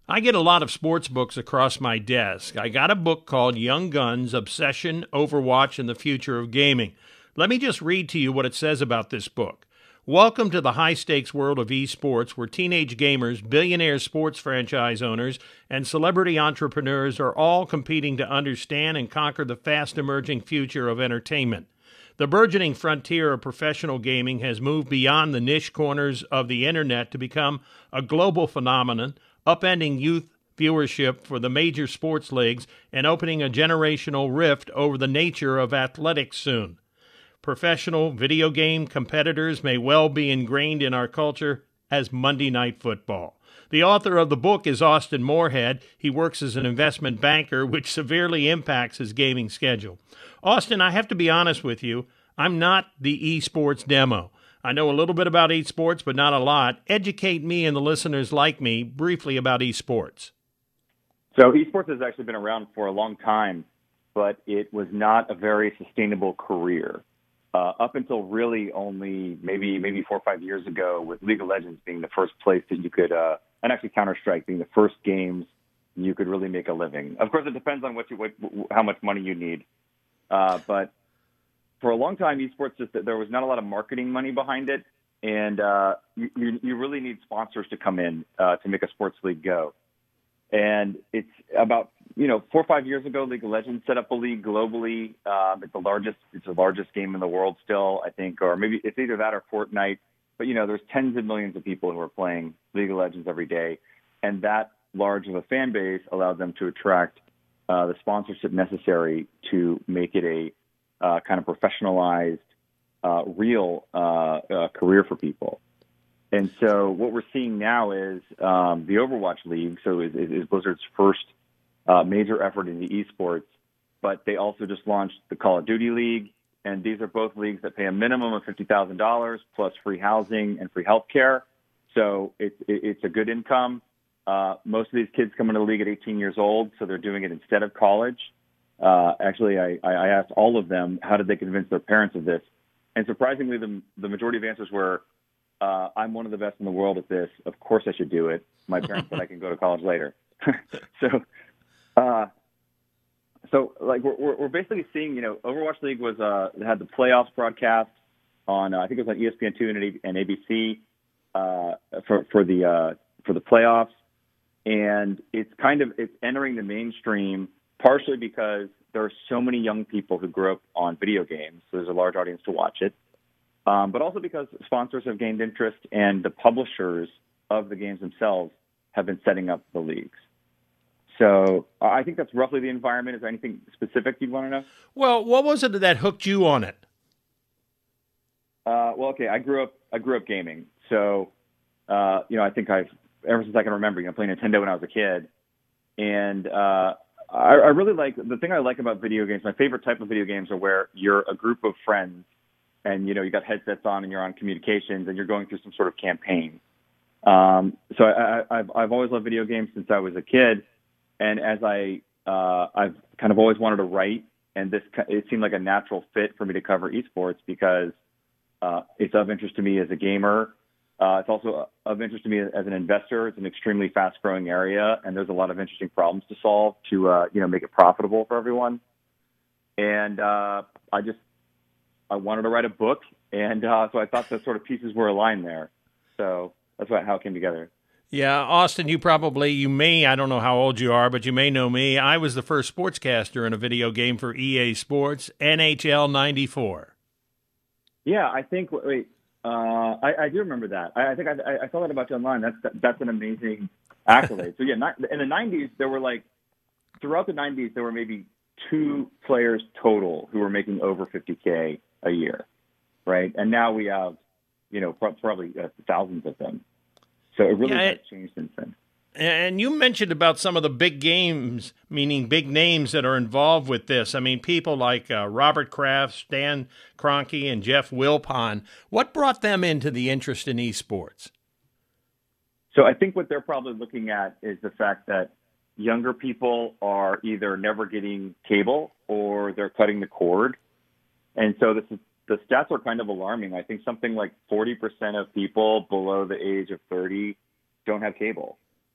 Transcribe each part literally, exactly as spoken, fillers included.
I get a lot of sports books across my desk. I got a book called Young Guns, Obsession, Overwatch, and the Future of Gaming. Let me just read to you what it says about this book. Welcome to the high-stakes world of esports, where teenage gamers, billionaire sports franchise owners, and celebrity entrepreneurs are all competing to understand and conquer the fast-emerging future of entertainment. The burgeoning frontier of professional gaming has moved beyond the niche corners of the internet to become a global phenomenon, upending youth viewership for the major sports leagues and opening a generational rift over the nature of athletics soon. Professional video game competitors may well be ingrained in our culture as Monday Night Football. The author of the book is Austin Moorhead. He works as an investment banker, which severely impacts his gaming schedule. Austin, I have to be honest with you. I'm not the esports demo. I know a little bit about esports, but not a lot. Educate me and the listeners like me briefly about esports. So esports has actually been around for a long time, but it was not a very sustainable career. Uh, up until really only maybe maybe four or five years ago, with League of Legends being the first place that you could, uh, and actually Counter-Strike being the first games you could really make a living. Of course, it depends on what you, what, how much money you need. Uh, but for a long time, esports just there was not a lot of marketing money behind it, and uh, you, you really need sponsors to come in uh, to make a sports league go. And it's about, you know, four or five years ago, League of Legends set up a league globally. Um, it's the largest, it's the largest game in the world still, I think, or maybe it's either that or Fortnite. But, you know, there's tens of millions of people who are playing League of Legends every day. And that large of a fan base allowed them to attract uh, the sponsorship necessary to make it a uh, kind of professionalized, uh, real uh, uh, career for people. And so what we're seeing now is um, the Overwatch League, so is, is Blizzard's first uh, major effort in the esports, but they also just launched the Call of Duty League, and these are both leagues that pay a minimum of fifty thousand dollars plus free housing and free health care. So it, it, it's a good income. Uh, most of these kids come into the league at eighteen years old, so they're doing it instead of college. Uh, actually, I, I asked all of them, how did they convince their parents of this? And surprisingly, the, the majority of answers were, Uh, I'm one of the best in the world at this. Of course I should do it. My parents said I can go to college later. so, uh, so like we're, we're basically seeing, you know, Overwatch League was, uh, had the playoffs broadcast on, uh, I think it was on E S P N two and A B C, uh, for, for the, uh, for the playoffs. And it's kind of, it's entering the mainstream partially because there are so many young people who grew up on video games. So there's a large audience to watch it. Um, but also because sponsors have gained interest and the publishers of the games themselves have been setting up the leagues. So uh, I think that's roughly the environment. Is there anything specific you'd want to know? Well, what was it that hooked you on it? Uh, well, okay, I grew up I grew up gaming, so uh, you know I think I've ever since I can remember, you know, playing Nintendo when I was a kid, and uh, I, I really like the thing I like about video games. My favorite type of video games are where you're a group of friends. And, you know, you got headsets on and you're on communications and you're going through some sort of campaign. Um, so I, I, I've, I've always loved video games since I was a kid. And as I, uh, I've kind of always wanted to write, and this, it seemed like a natural fit for me to cover esports because uh, it's of interest to me as a gamer. Uh, it's also of interest to me as an investor. It's an extremely fast growing area and there's a lot of interesting problems to solve to, uh, you know, make it profitable for everyone. And uh, I just, I wanted to write a book, and uh, so I thought the sort of pieces were aligned there. So that's how it came together. Yeah, Austin, you probably, you may, I don't know how old you are, but you may know me. I was the first sportscaster in a video game for E A Sports, N H L ninety-four. Yeah, I think, wait, uh, I, I do remember that. I, I think I, I saw that about you online. That's that's an amazing accolade. So yeah, not, in the nineties, there were like, throughout the nineties, there were maybe two players total who were making over fifty K a year, right? And now we have, you know, probably uh, thousands of them. So it really yeah, has changed since then. And you mentioned about some of the big games, meaning big names that are involved with this. I mean, people like uh, Robert Kraft, Stan Kroenke, and Jeff Wilpon. What brought them into the interest in esports? So I think what they're probably looking at is the fact that younger people are either never getting cable or they're cutting the cord. And so this is, the stats are kind of alarming. I think something like forty percent of people below the age of thirty don't have cable.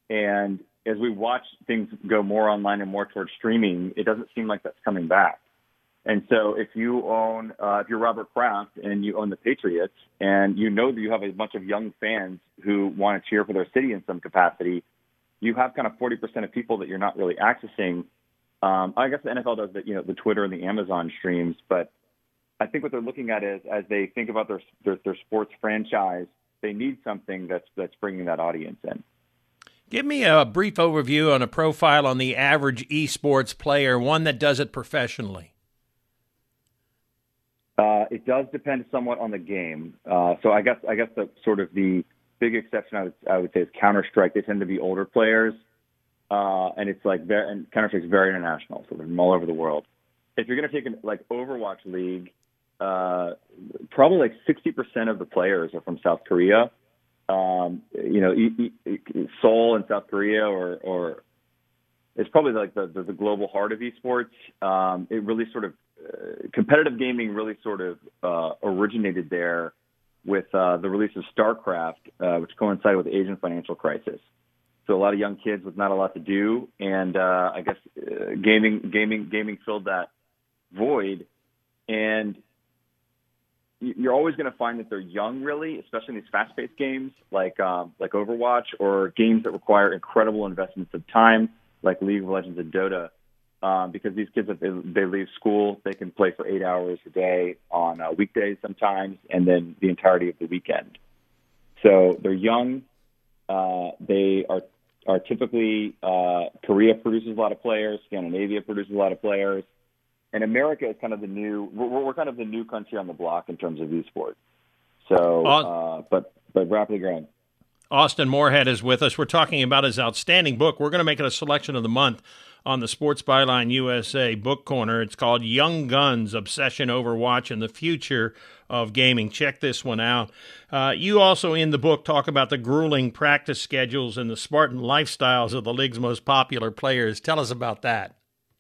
And as we watch things go more online and more towards streaming, it doesn't seem like that's coming back. And so if you own, uh, if you're Robert Kraft and you own the Patriots and you know that you have a bunch of young fans who want to cheer for their city in some capacity, you have kind of forty percent of people that you're not really accessing. Um, I guess the N F L does the, you know, the Twitter and the Amazon streams, but I think what they're looking at is as they think about their, their, their sports franchise, they need something that's, that's bringing that audience in. Give me a brief overview on a profile on the average esports player, one that does it professionally. Uh, it does depend somewhat on the game. Uh, so I guess I guess the sort of the big exception I would I would say is Counter-Strike. They tend to be older players, uh, and it's like very, and Counter-Strike is very international, so they're from all over the world. If you're going to take an like Overwatch League, uh, probably like sixty percent of the players are from South Korea. Um, you know, e- e- Seoul in South Korea, or or it's probably like the, the the global heart of esports. Um, it really sort of uh, competitive gaming really sort of uh, originated there with uh, the release of StarCraft, uh, which coincided with the Asian financial crisis. So a lot of young kids with not a lot to do, and uh, I guess uh, gaming gaming gaming filled that void. And you're always going to find that they're young, really, especially in these fast-paced games like um, like Overwatch, or games that require incredible investments of time, like League of Legends and Dota, um, because these kids, if they, they leave school, they can play for eight hours a day on uh, weekdays sometimes, and then the entirety of the weekend. So they're young. Uh, they are are typically uh, Korea produces a lot of players, Scandinavia produces a lot of players. And America is kind of the new, we're, we're kind of the new country on the block in terms of esports. So, uh, but, but rapidly growing. Austin Moorhead is with us. We're talking about his outstanding book. We're going to make it a selection of the month on the Sports Byline U S A Book Corner. It's called Young Guns, Obsession, Overwatch, and the Future of Gaming. Check this one out. Uh, you also in the book talk about the grueling practice schedules and the Spartan lifestyles of the league's most popular players. Tell us about that.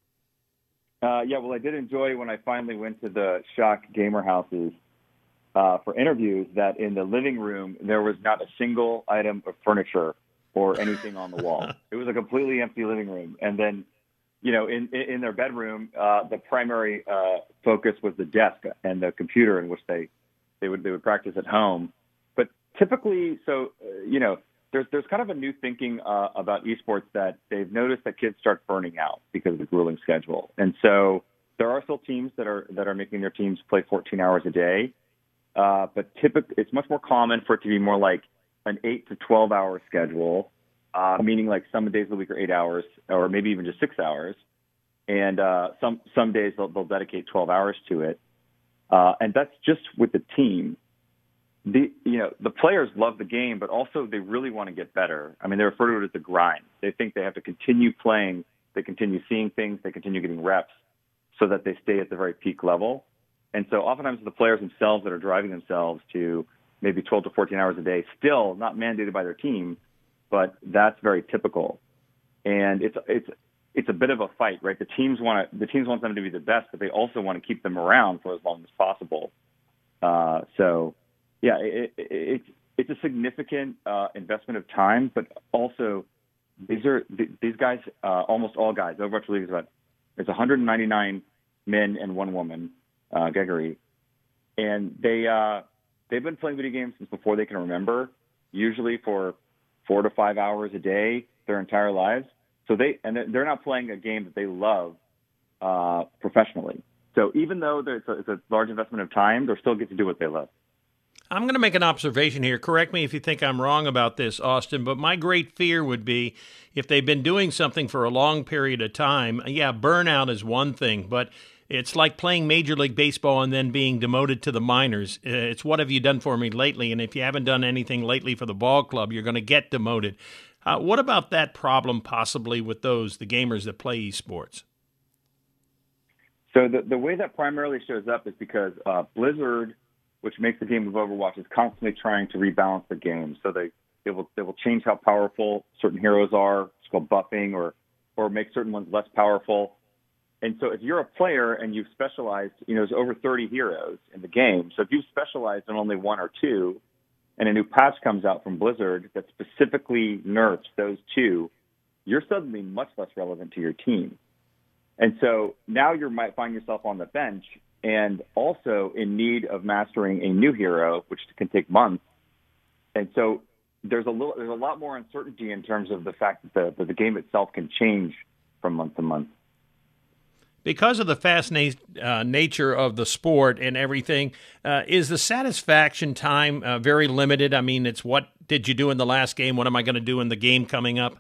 Uh, yeah, well, I did enjoy when I finally went to the Shock Gamer houses uh, for interviews that in the living room, there was not a single item of furniture or anything on the wall. It was a completely empty living room. And then, you know, in, in their bedroom, uh, the primary uh, focus was the desk and the computer in which they, they would, they would practice at home. But typically, so, uh, you know, There's there's kind of a new thinking uh, about esports that they've noticed that kids start burning out because of the grueling schedule, and so there are still teams that are that are making their teams play fourteen hours a day, uh, but typically it's much more common for it to be more like an eight to twelve hour schedule, uh, meaning like some days of the week are eight hours or maybe even just six hours, and uh, some some days they'll, they'll dedicate twelve hours to it, uh, and that's just with the team. The you know the players love the game, but also they really want to get better. I mean, they refer to it as the grind. They think they have to continue playing, they continue seeing things, they continue getting reps, so that they stay at the very peak level. And so, oftentimes, the players themselves that are driving themselves to maybe twelve to fourteen hours a day, still not mandated by their team, but that's very typical. And it's it's it's a bit of a fight, right? The teams want to the teams want them to be the best, but they also want to keep them around for as long as possible. Uh, so. Yeah, it, it, it's it's a significant uh, investment of time, but also these are these guys, uh, almost all guys. Overwatch League is about there's one hundred ninety-nine men and one woman, uh, Gregory, and they uh, they've been playing video games since before they can remember. Usually for four to five hours a day, their entire lives. So they and they're not playing a game that they love uh, professionally. So even though it's a, it's a large investment of time, they still get to do what they love. I'm going to make an observation here. Correct me if you think I'm wrong about this, Austin, but my great fear would be if they've been doing something for a long period of time, yeah, burnout is one thing, but it's like playing Major League Baseball and then being demoted to the minors. It's what have you done for me lately? And if you haven't done anything lately for the ball club, you're going to get demoted. Uh, what about that problem possibly with those, the gamers that play esports? So the, the way that primarily shows up is because uh, Blizzard, which makes the game of Overwatch, is constantly trying to rebalance the game. So they, they will they will change how powerful certain heroes are. It's called buffing, or or make certain ones less powerful. And so if you're a player and you've specialized, you know, there's over thirty heroes in the game. So if you've specialized in only one or two, and a new patch comes out from Blizzard that specifically nerfs those two, you're suddenly much less relevant to your team. And so now you might find yourself on the bench and also in need of mastering a new hero, which can take months. And so there's a little, there's a lot more uncertainty in terms of the fact that the, that the game itself can change from month to month. Because of the fast na- uh, nature of the sport and everything, uh, is the satisfaction time uh, very limited? I mean, it's what did you do in the last game? What am I going to do in the game coming up?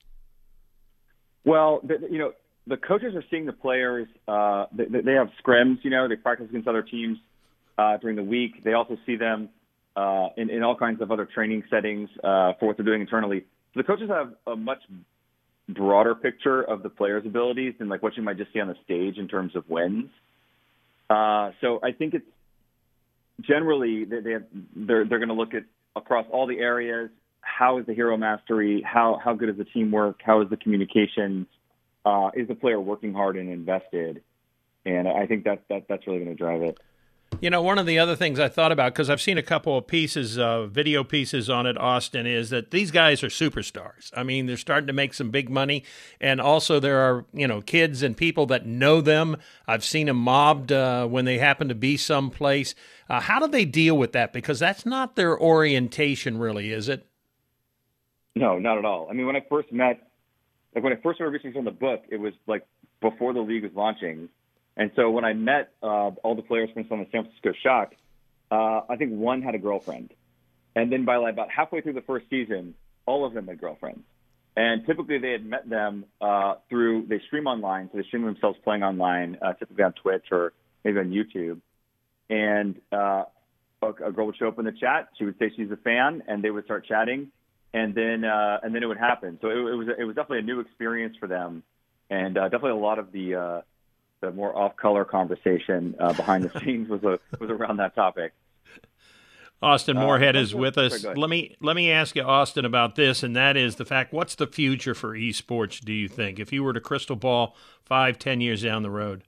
Well, the, you know, the coaches are seeing the players. Uh, they, they have scrims, you know, they practice against other teams uh, during the week. They also see them uh, in, in all kinds of other training settings uh, for what they're doing internally. So the coaches have a much broader picture of the players' abilities than like what you might just see on the stage in terms of wins. Uh, so I think it's generally they, they have, they're they're going to look at across all the areas. How is the hero mastery? How how good is the teamwork? How is the communication? Uh, is the player working hard and invested? And I think that, that that's really going to drive it. You know, one of the other things I thought about, because I've seen a couple of pieces, uh, video pieces on it, Austin, is that these guys are superstars. I mean, they're starting to make some big money. And also there are, you know, kids and people that know them. I've seen them mobbed uh, when they happen to be someplace. Uh, how do they deal with that? Because that's not their orientation, really, is it? No, not at all. I mean, when I first met, like when I first started researching on the book, it was like before the league was launching. And so when I met uh, all the players, for instance, on the San Francisco Shock, uh, I think one had a girlfriend. And then by like about halfway through the first season, all of them had girlfriends. And typically they had met them uh, through, they stream online, so they stream themselves playing online, uh, typically on Twitch or maybe on YouTube. And uh, a, a girl would show up in the chat. She would say she's a fan, and they would start chatting. And then uh, and then it would happen. So it, it was it was definitely a new experience for them, and uh, definitely a lot of the uh, the more off-color conversation uh, behind the scenes was a, was around that topic. Austin Moorhead uh, is with sorry, us. Let me let me ask you, Austin, about this, and that is the fact: what's the future for esports? Do you think, if you were to crystal ball five, ten years down the road?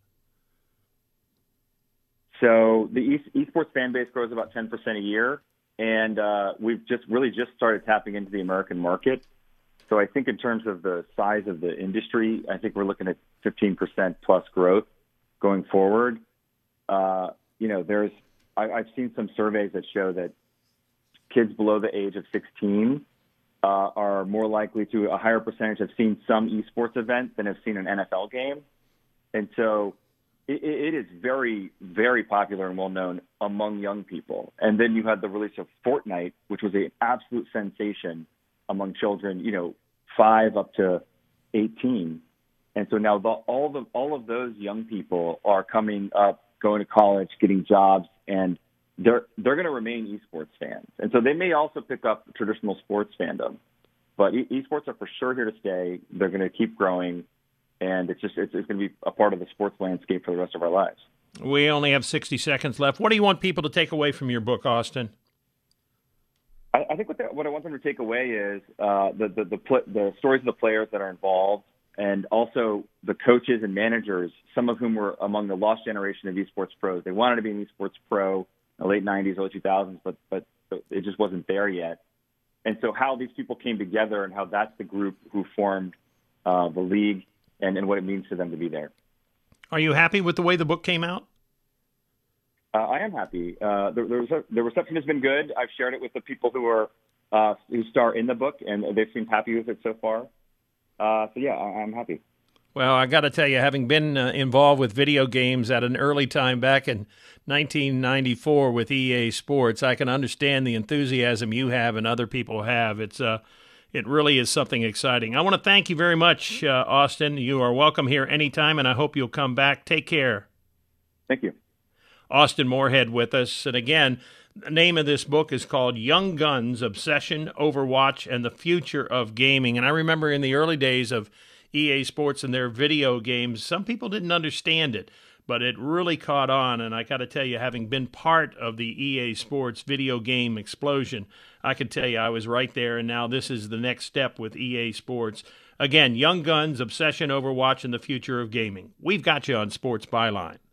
So the e- esports fan base grows about ten percent a year. And uh, we've just really just started tapping into the American market. So I think in terms of the size of the industry, I think we're looking at fifteen percent plus growth going forward. Uh, you know, there's I, I've seen some surveys that show that kids below the age of sixteen uh, are more likely to, a higher percentage have seen some esports event than have seen an N F L game. And so It, it is very, very popular and well-known among young people. And then you had the release of Fortnite, which was an absolute sensation among children, you know, five up to eighteen. And so now the, all the all of those young people are coming up, going to college, getting jobs, and they're they're going to remain esports fans. And so they may also pick up traditional sports fandom, but e- esports are for sure here to stay. They're going to keep growing. And it's just it's, it's going to be a part of the sports landscape for the rest of our lives. We only have sixty seconds left. What do you want people to take away from your book, Austin? I, I think what, the, what I want them to take away is uh, the, the, the, pl- the stories of the players that are involved, and also the coaches and managers, some of whom were among the lost generation of esports pros. They wanted to be an esports pro in the late nineties, early two thousands, but, but it just wasn't there yet. And so how these people came together and how that's the group who formed uh, the league, And, and what it means to them to be there. Are you happy with the way the book came out? Uh, I am happy. Uh, the, the, the reception has been good. I've shared it with the people who are uh, who star in the book, and they seem happy with it so far. Uh, so yeah, I, I'm happy. Well, I got to tell you, having been uh, involved with video games at an early time back in nineteen ninety-four with E A Sports, I can understand the enthusiasm you have and other people have. It's uh, It really is something exciting. I want to thank you very much, uh, Austin. You are welcome here anytime, and I hope you'll come back. Take care. Thank you. Austin Moorhead with us. And again, the name of this book is called Young Guns, Obsession, Overwatch, and the Future of Gaming. And I remember in the early days of E A Sports and their video games, some people didn't understand it, but it really caught on. And I got to tell you, having been part of the E A Sports video game explosion, I can tell you I was right there, and now this is the next step with E A Sports. Again, Young Guns, Obsession, Overwatch, and the Future of Gaming. We've got you on Sports Byline.